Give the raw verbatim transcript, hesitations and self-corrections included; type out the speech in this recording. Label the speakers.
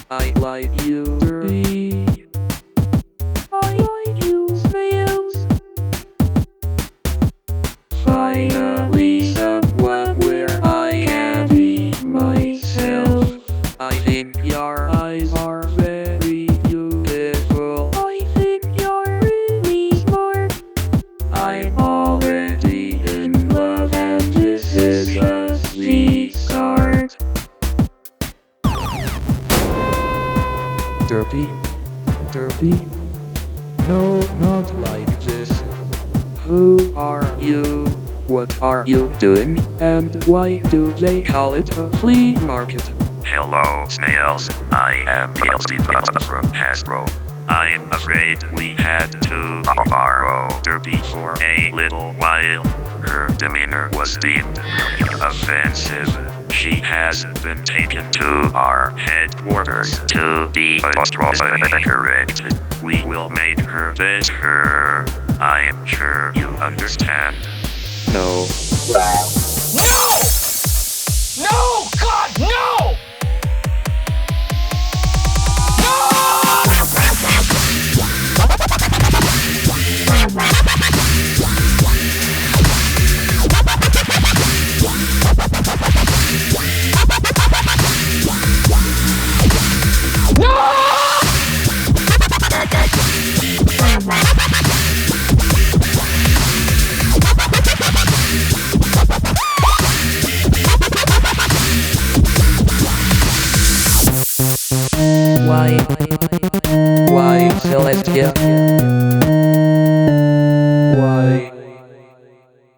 Speaker 1: I like you, Derby. I like you, snails. Finally, someone where I can be myself. I think your eyes are very beautiful. I think you're really smart. I'm already in love, and this is just the start. Derby, Derby. No, not like this. Who are you? What are you doing? And why do they call it a flea market?
Speaker 2: Hello, snails. I am P L C from Hasbro. I'm afraid we had to borrow Derby for a little while. Her demeanor was deemed offensive. She has been taken to our headquarters to be corrected. We will make her better. I'm sure you understand.
Speaker 1: No.
Speaker 3: No! No! God, no!
Speaker 1: Why? Why, Celestia?